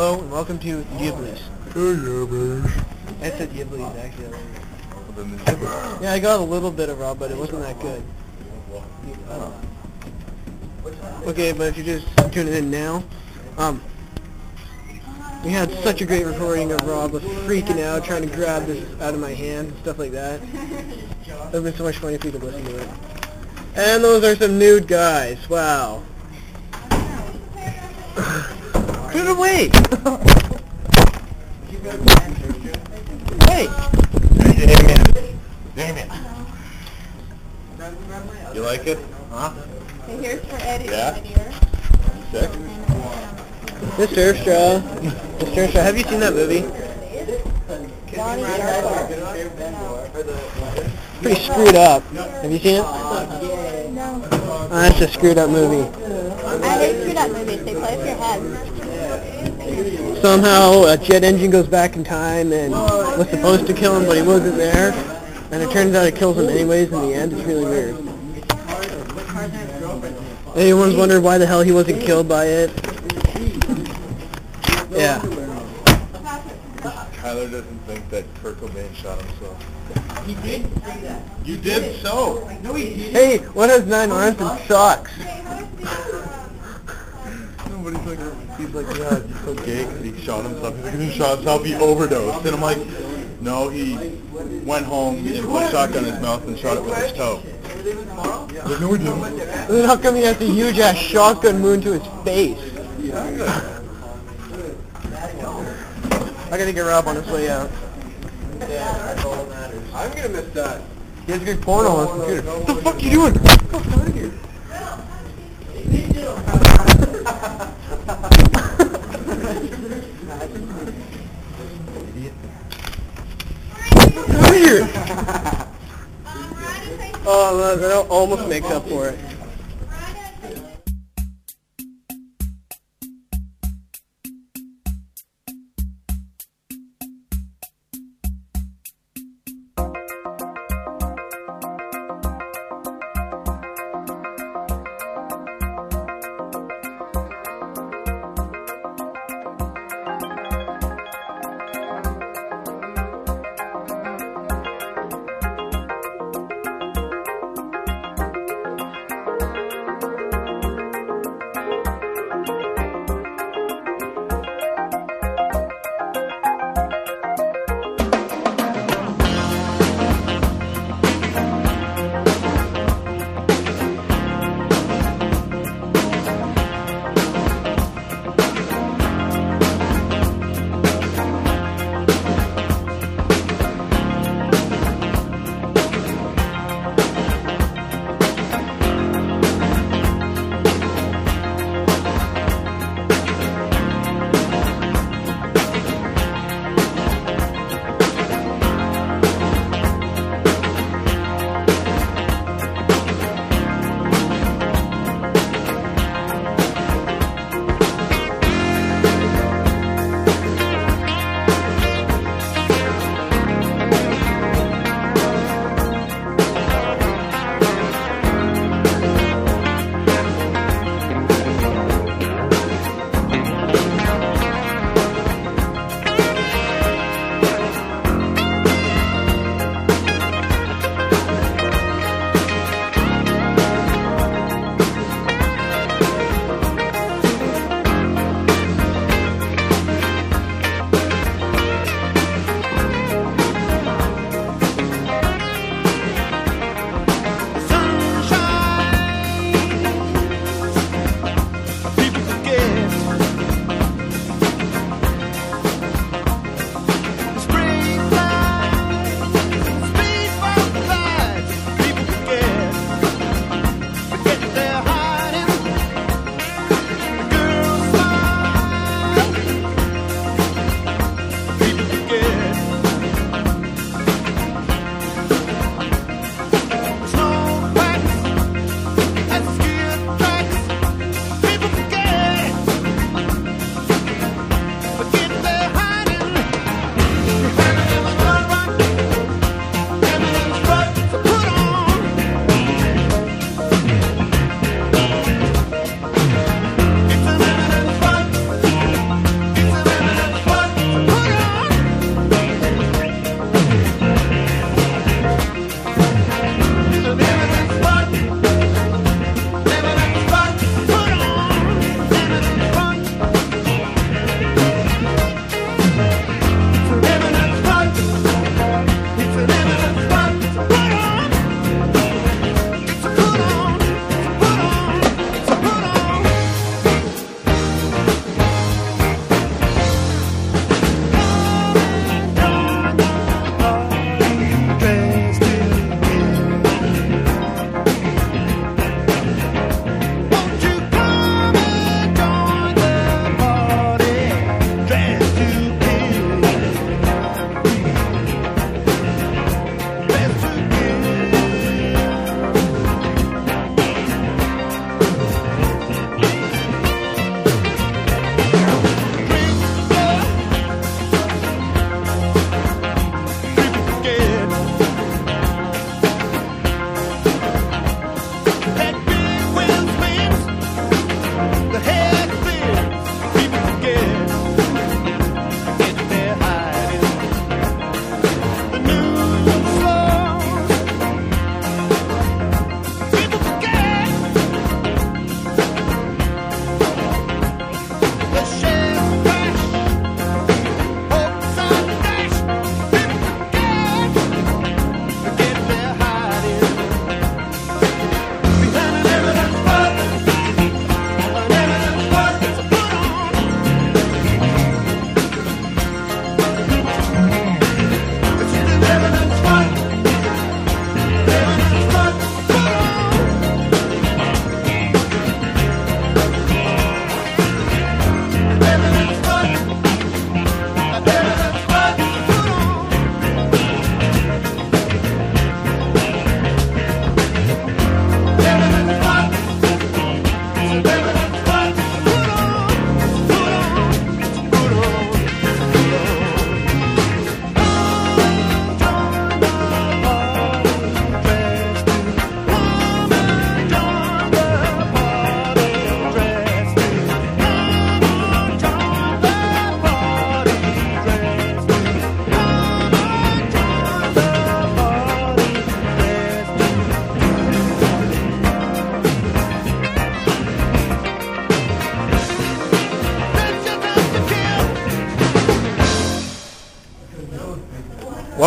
Hello and welcome to Ghiblis. I said Ghiblis actually. Yeah, I got a little bit of Rob, but it wasn't that good. Okay, but if you're just tuning in now, we had such a great recording of Rob was freaking out, trying to grab this out of my hand and stuff like that. It would have been so much fun if you could listen to it. And those are some nude guys. Wow. Put it away! Hey! Damn it. You like it? Huh? Okay, here's for Eddie. Yeah? Sick? Mr. Straw. Mr. Straw, have you seen that movie? Pretty screwed up. Have you seen it? No. Oh, that's a screwed up movie. I hate screwed up movies. They play with your head. Somehow a jet engine goes back in time and was supposed to kill him, but he wasn't there. And it turns out it kills him anyways in the end. It's really weird. Anyone's wondered why the hell he wasn't killed by it? Yeah. Tyler doesn't think that Kurt Cobain shot himself. He did. You did so. No, he didn't. Hey, one has 9 arms and sucks. Nobody's he's like, yeah, he's so gay because he shot himself. He's like, he shot himself, he overdosed. And I'm like, no, he went home and put a shotgun in his mouth and shot it with his toe. Like, no, he didn't. Then how come he has a huge ass shotgun wound to his face? I gotta get Rob on his way out. I'm gonna miss that. He has a good porno on his computer. What the fuck are you doing? Get the fuck out of here. Get out of here! Oh, that almost makes up for it.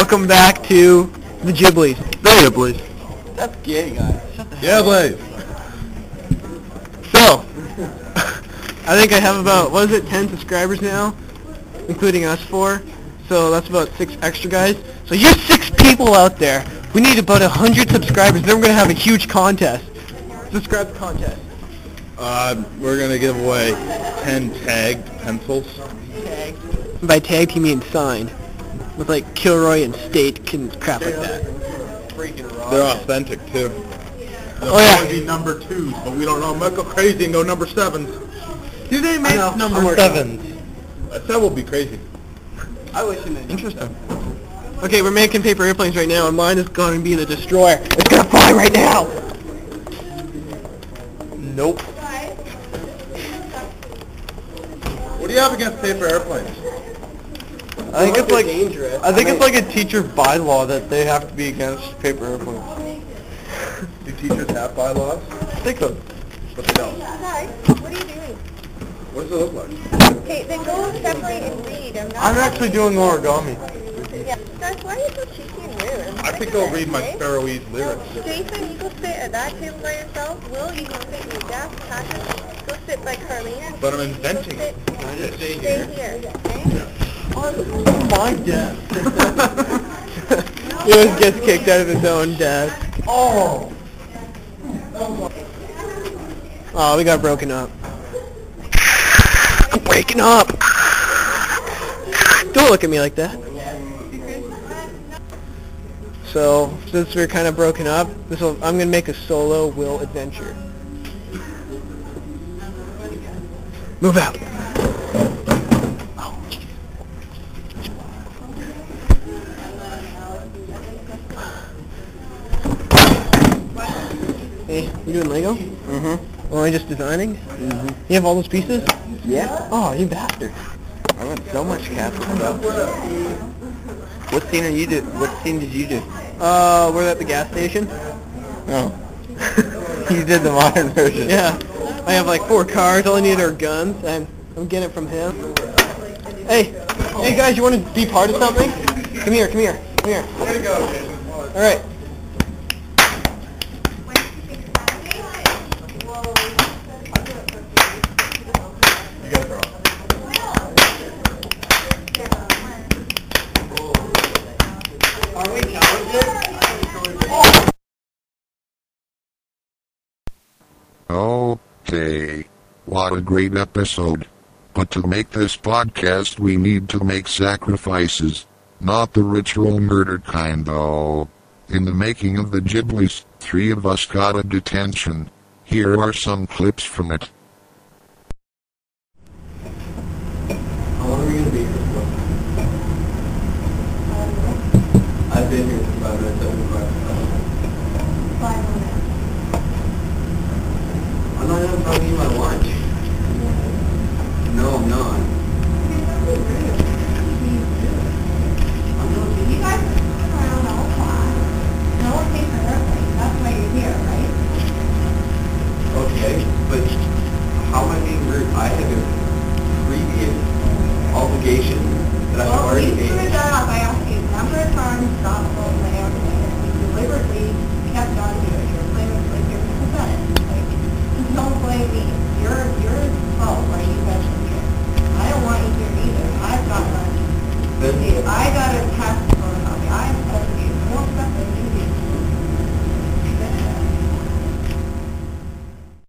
welcome back to the Ghiblies. The Ghiblies. That's gay, guys. Shut the Yeah, Blaze. So, I think I have about, 10 subscribers now, including us 4. So that's about 6 extra guys. So you're 6 people out there. We need about 100 subscribers. Then we're going to have a huge contest. Subscribe contest. We're gonna give away 10 tagged pencils. By tagged, he means signed. With like Kilroy and State and crap like that. They're authentic too. They'll Oh, yeah. probably be number 2s, but we don't know. Might go crazy and go number 7s. Do they make Number 7s. That will be crazy. I wish you meant. Interesting. Okay, we're making paper airplanes right now, and mine is going to be the Destroyer. It's going to fly right now! Nope. What do you have against paper airplanes? I think it's like dangerous. I think it's like a teacher bylaw that they have to be against paper airplanes. Do teachers have bylaws? I think so. But they don't. Guys, what are you doing? What does it look like? Okay, then go separate and read. I'm actually doing origami. Yeah. Guys, why are you so cheeky and rude? I think I'll read my Sparrowese lyrics. Jason, you go sit at that table by yourself. Will, you go sit in your desk. Patrick, go sit by Carlene. But I'm inventing it. Stay here, okay? My desk. He always gets kicked out of his own desk. Oh! Oh, we got broken up. I'm breaking up. Don't look at me like that. So, since we're kind of broken up, I'm going to make a solo Will adventure. Move out. Hey, you doing Lego? Mm-hmm. Only just designing? Mm-hmm. You have all those pieces? Yeah, Oh, you bastard. I went so much castle stuff. What scene are you do? What scene did you do? We're at the gas station. Oh, you did the modern version. Yeah. I have like 4 cars. All I need are guns, and I'm getting it from him. Hey, guys, you want to be part of something? Come here. Way to go, Jason. All right. You gotta draw. Okay. What a great episode. But to make this podcast we need to make sacrifices. Not the ritual murder kind though. In the making of the Ghiblies, 3 of us got a detention. Here are some clips from it. How long are we gonna be here for? I've been here for 5 minutes. 5 minutes. I'm not even talking my lunch. No, I'm not.